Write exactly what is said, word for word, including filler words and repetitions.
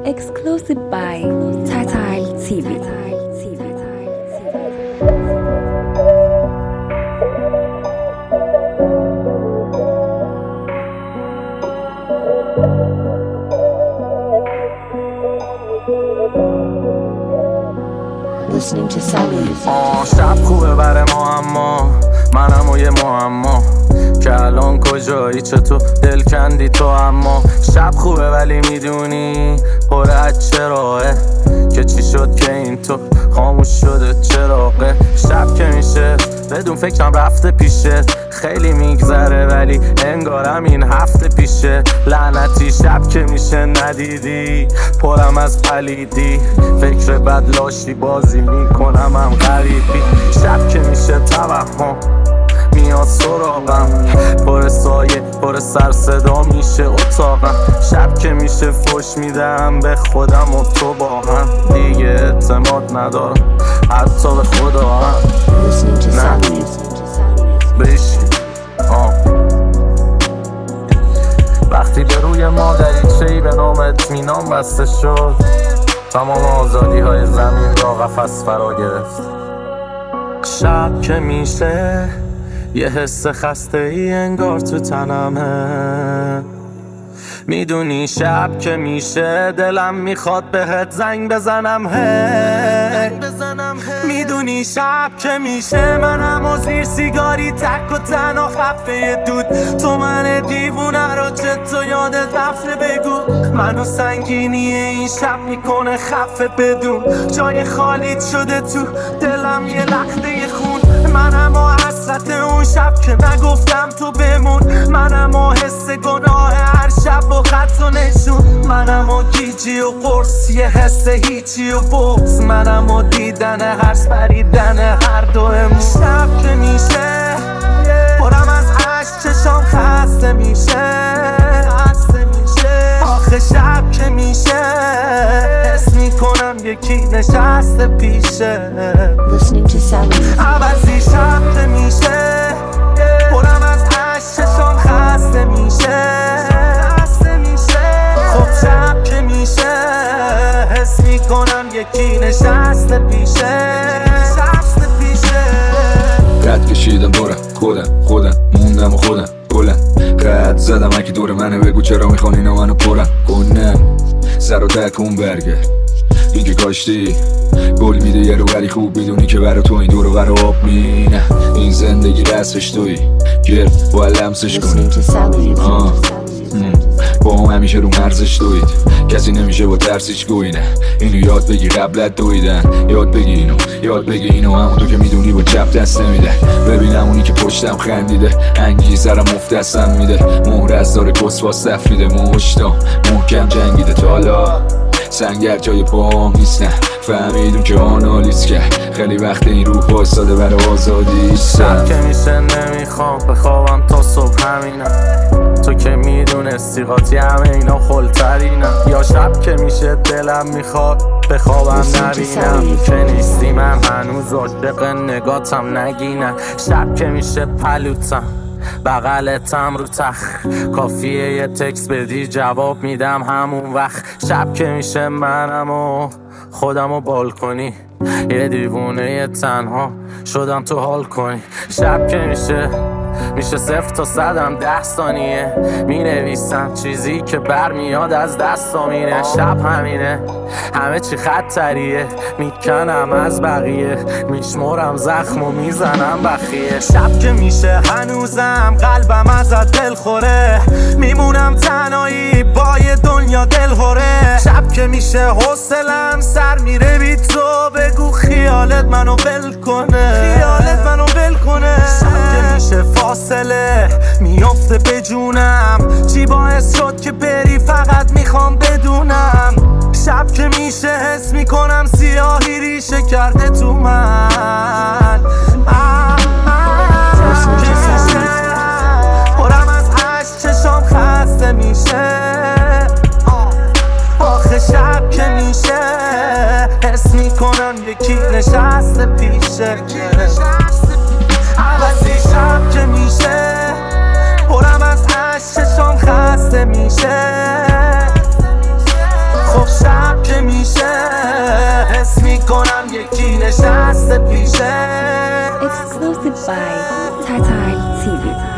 Exclusive by Tatile تی وی. Listening to Salud. آه شب خوبه بره ما اما منم و یه معما که الان کجایی چطور دل کندی تو اما شب خوبه ولی میدونی پر از چراغه که چی شد که این تو خاموش شده چراغه شب که میشه بدون فکرم رفته پیشه خیلی میگذره ولی انگارم این هفته پیشه لعنتی شب که میشه ندیدی پرم از پلیدی فکر بد لاشی بازی میکنم هم غریبی شب که میشه توهم میاد سراغم پر سایه پر سر صدا میشه اتاقم شب که میشه فوش میدم به خودم و تو با هم دیگه اعتماد ندارم حتی به خدا هم نه بشی آه. وقتی به روی ما دریچه‌ای به نام اطمینان بسته شد تمام آزادی های زمین را قفس فرا گرفت شب که میشه یه حس خسته ای انگار تو تنمه میدونی شب که میشه دلم میخواد بهت زنگ بزنم هی میدونی شب که میشه منم و زیر سیگاری تک و تنها خفه دود تو من دیوونه رو چطور یادت رفته بگو منو سنگینی این شب میکنه خفه بدون جای خالیت شده تو دلم یه لخته خون منم و حسرت اون شب که نگفتم تو بمون منم و حس گناه هر شب و خط و نشون منم و گیجی و قرص یه حس هیچی و بغض منم و دیدن هر سپریدن هر دومون شب که میشه پرم از عشق چشام خسته میشه خسته میشه آخه شب که میشه حس میکنم یکی نشسته پیشه Listening to Salud. عوضی شب که میشه پرم از عشق چشام خسته میشه خسته میشه خب شب که میشه حس میکنم یکی نشسته پیشه نشسته پیشه قد کشیدم دورم خودم خودم موندم و خودم بلند قد زدم اگه دور منه بگو چرا میخوان اینا منو پرم کنم سر و تکون برگرد این که کاشتی گل میده یه رو ولی خوب میدونی که برا تو این دور و برا آب مینه این زندگی رسمش توی گرد باید لمسش کنی Listening to Salud. آه. با هم همیشه رو مرزش دوید کسی نمیشه با ترسیش گوینه اینو یاد بگی قبلت دویدن یاد بگی اینو یاد بگی اینو همون تو که میدونی با چپ دست نمیده ببینم اونی که پشتم خندیده انگیزرم مفت دستم میده مهر از داره کسواس تفریده مشتم محکم جنگیده تا حالا سنگر جای پاهم نیستن فهمیدون که آنالیز کرد خیلی وقت این روح بایستاده برای آزادی شب که میشه نمیخوام بخوابم تا صبح همینم تو که میدونستی قاطی همه اینا خلترینم یا شب که میشه دلم میخواد بخوابم نبینم که نیستی من هنوز عاشق نگاتم نگینم شب که میشه پلوتم بغلتم رو تخ کافیه یه تکس بدی جواب میدم همون وقت شب که میشه منم و خودم و بال کنی یه دیوونه یه تنها شدم تو حال کنی شب که میشه میشه صفر تا صدم ده ثانیه می نویسم چیزی که برمیاد از دستا میره شب همینه همه چی خطریه میکنم از بقیه میشمرم زخم و میزنم بخیه شب که میشه هنوزم قلبم ازت دل خوره میمونم تنهایی با یه دنیا دل خوره شب که میشه حوصلم سر میره بی تو بگو خیالت منو ول کنه خیالت منو ول کنه شب که میشه فاصله میافته به جونم چی باعث شد که بری فقط میخوام بدونم شب که میشه حس میکنم سیاهی ریشه کرده تو من شب که میشه پرم از عشق چشام خسته میشه آخه شب که میشه حس میکنم یکی نشسته پیشه عوضی شب که میشه پرم از عشق چشام خسته میشه خب شب میکنم یکی نشسته پیشه. Exclusive by Tata T V.